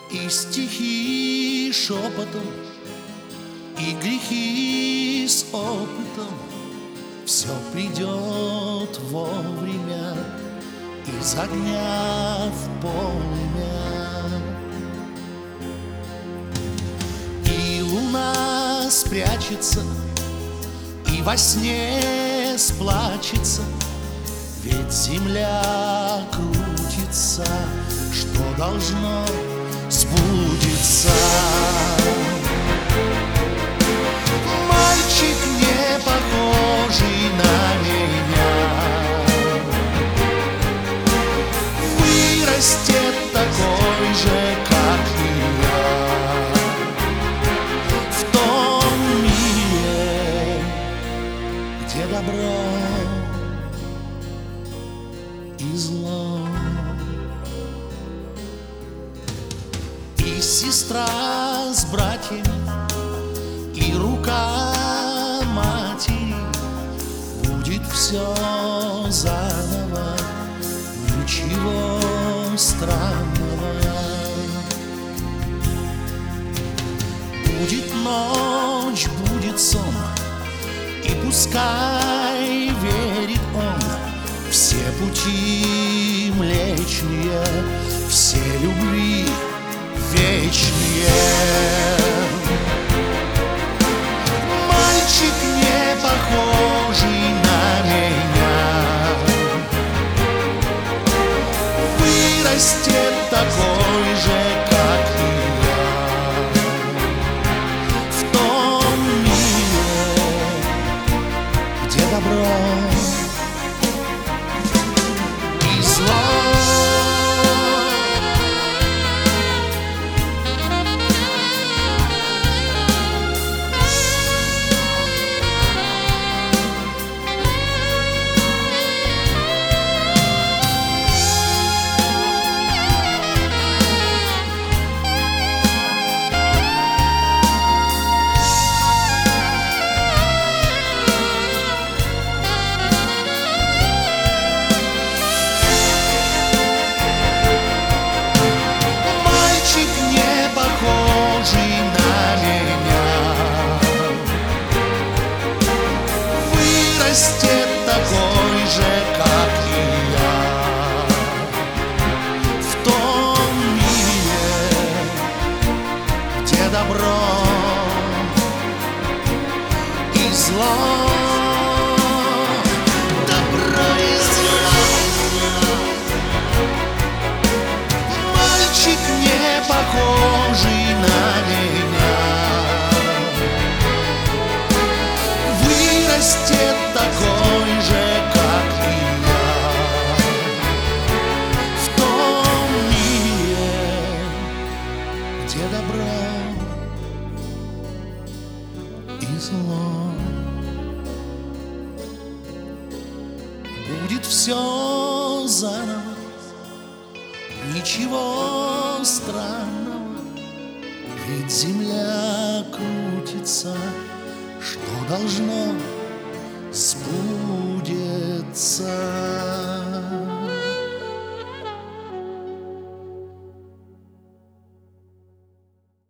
И стихи шепотом, и грехи с опытом. Все придет вовремя, из огня в полымя. И луна спрячется, и во сне сплачется, ведь земля крутится, что должно сбудется. Мальчик, не похожий на меня, вырастет такой же, как и я, в том мире, где добро и зло. И сестра с братьями, и рука матери, будет все заново, ничего странного. Будет ночь, будет сон, и пускай верит он, все пути млечные, все любви вечные. Мальчик, не похожий на меня, вырастет такой же, как и я, в том мире, где добро и зло. Вырастет такой же, как и я, в том мире, где добро и зло. Добро и зло. Мальчик, не похожий на меня, вырастет такой же, как и я, в том мире, где добро и зло. Будет все заново, ничего странного, ведь земля крутится, что должно сбудется.